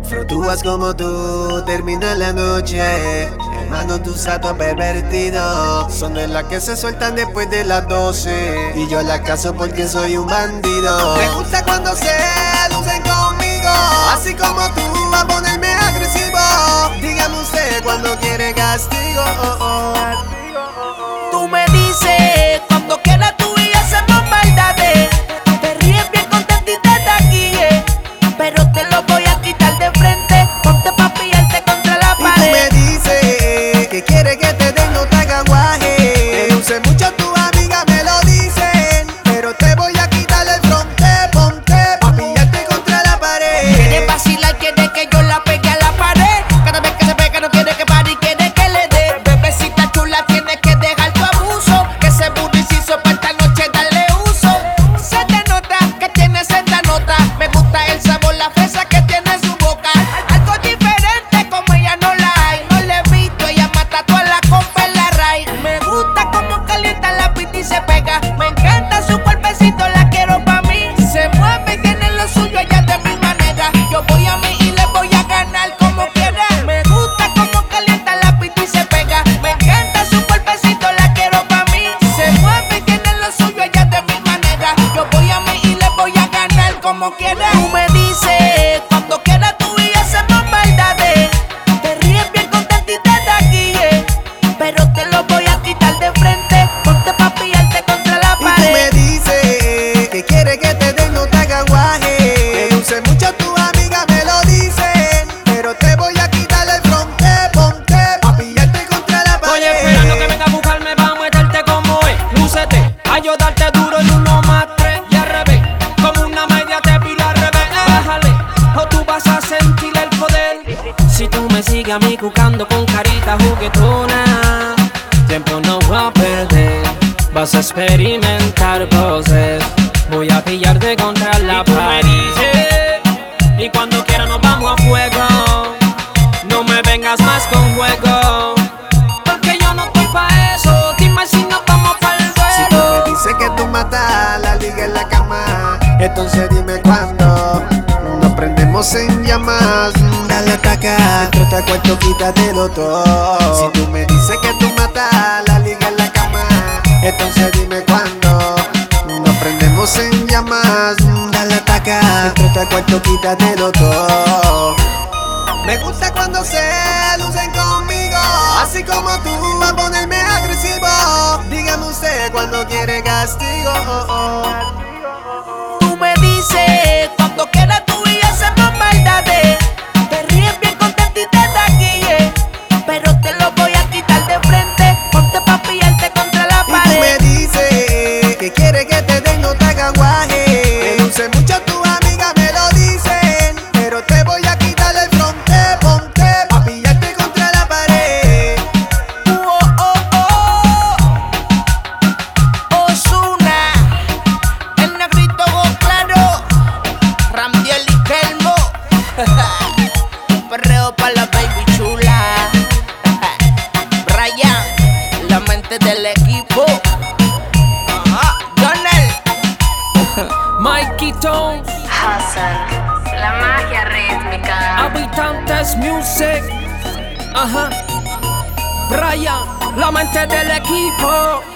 Flotúas como tú, termina la noche. Hermano, tus saltos pervertidos son de las que se sueltan después de las 12. Y yo la caso porque soy un bandido. Me gusta cuando se lucen conmigo, así como tú, a ponerme agresivo. Dígame usted cuando quiere castigo. Tú me dices cuando quieras tú y hacemos maldades. Te ríes bien contento y te taquilles, pero te lo voy a quitar de frente. Ponte pa' pillarte contra la pared. Y tú me dices que quiere que te den, no te hagas guaje. Te luce mucho, tu amiga me lo dicen, pero te voy a quitar el fronte. Ponte pa' pillarte contra la pared. Quiere vacilar, quiere que yo la pegue a la pared. Cada vez que se pega no quiere que pare y quiere que le dé. Bebecita chula, tienes que dejar tu abuso, que ese budicizo pa' esta noche darle uso. Se te nota que tienes esta nota. Me gusta el sabor, la fresa que tiene en su boca. Algo diferente como ella no la hay. No le he visto, ella mata toda la compa en la raíz. Me gusta como calienta la pista y se pega. Me encanta su cuerpecito, la quiero pa' mí. Se mueve y tiene lo suyo, ella de mi manera. Yo voy a mí y le voy a ganar como quiera. Me gusta como calienta la pista y se pega. Me encanta su cuerpecito, la quiero pa' mí. Se mueve y tiene lo suyo, ella de mi manera. Yo voy a mí y le voy a ganar como quiera. Tú me dices cuando quieras tú y hacemos maldades. Te ríes bien contento y te taquilles, pero te lo voy a quitar de frente. Ponte pa' pillarte contra la Y tú pared. me dices que quiere que te den, no te hagas guaje. Te luce mucho, tu amiga me lo dicen, pero te voy a quitar el fronte. Ponte pa' pillarte contra la pared. Oye, esperando que venga a buscarme pa' meterte como es. Lúcete, a yo darte duro en 1 más 3 y al revés, como una media te pila al revés. Bájale, o tú vas a sentir el poder. Si tú me sigues a mí cucando con carita juguetona, tiempo no voy a perder. Vas a experimentar poses, voy a pillarte contra la pared. Y cuando quieras nos vamos a fuego, no me vengas más con juego, porque yo no estoy pa' eso. Dime si nos vamos pa'l Si tú duelo. me dices que tú matas la liga en la cama, entonces dime cuándo nos prendemos en llamas. Dale ataca, trata el cuarto, quítatelo todo. Si tú me dices que tú matas la liga en la cama, entonces dime cuándo nos prendemos en llamas. Dale ataca, trata el cuarto, quítatelo todo. Me gusta cuando se lucen conmigo, así como tú, a ponerme agresivo. Dígame usted cuando quiere castigo. Tú me dices cuando quieras tú y hacemos maldades. Te ríes bien contento y te taquilles, pero te lo voy a quitar de frente. Ponte pa' pillarte contra la Y tú me pared. dices que quiere que te den, no te hagas guaje. Me luce mucho, tu amiga me lo dicen, pero te voy a quitar el fronte. Ponte pa' pillarte contra la pared. Oh, oh, oh. Ozuna, el negrito claro, Ramdiel y Kelmo. Perreo pa' la baby chula. Brian, la mente del equipo. Donald. Mikey Tones, Hassan, la magia rítmica. Habitantes Music, ajá. Brian, la mente del equipo.